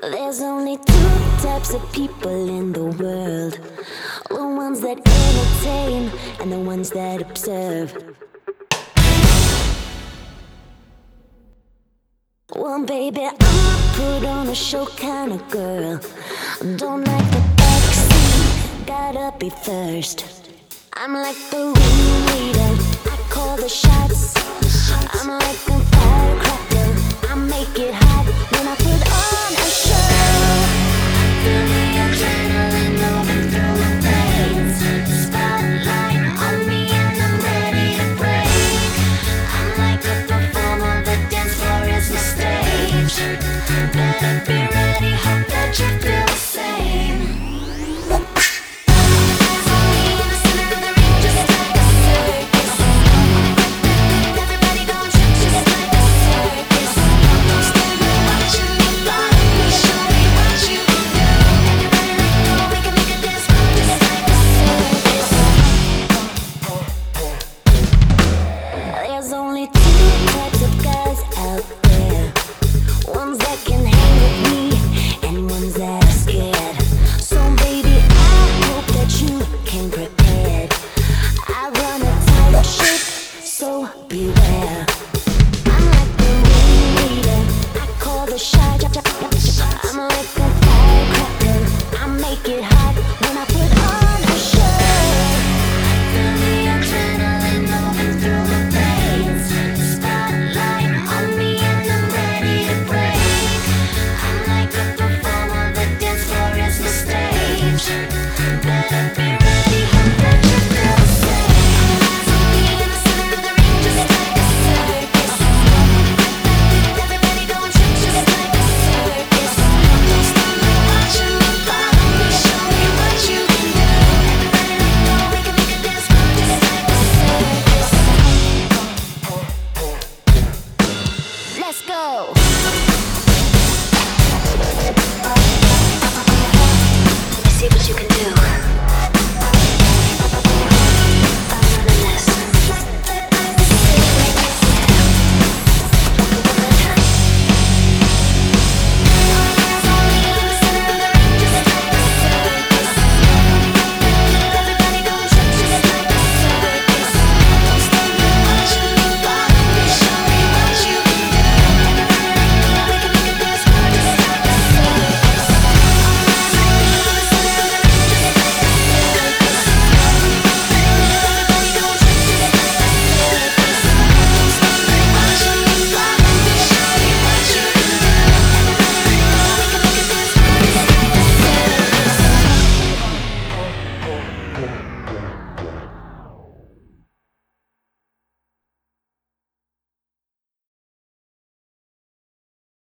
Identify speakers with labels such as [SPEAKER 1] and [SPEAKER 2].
[SPEAKER 1] There's only two types of people in the world: the ones that entertain and the ones that observe. Well, baby, I'm a put on a show kind of girl. Don't like the backseat, gotta be first. I'm like the ringleader, I call the shots. I'm like a firecracker, I make it hot when I put on a show. Feel the adrenaline moving through my veins. Spotlight on me and I'm ready to break. I'm like a performer, the dance floor is my stage. Better be ready.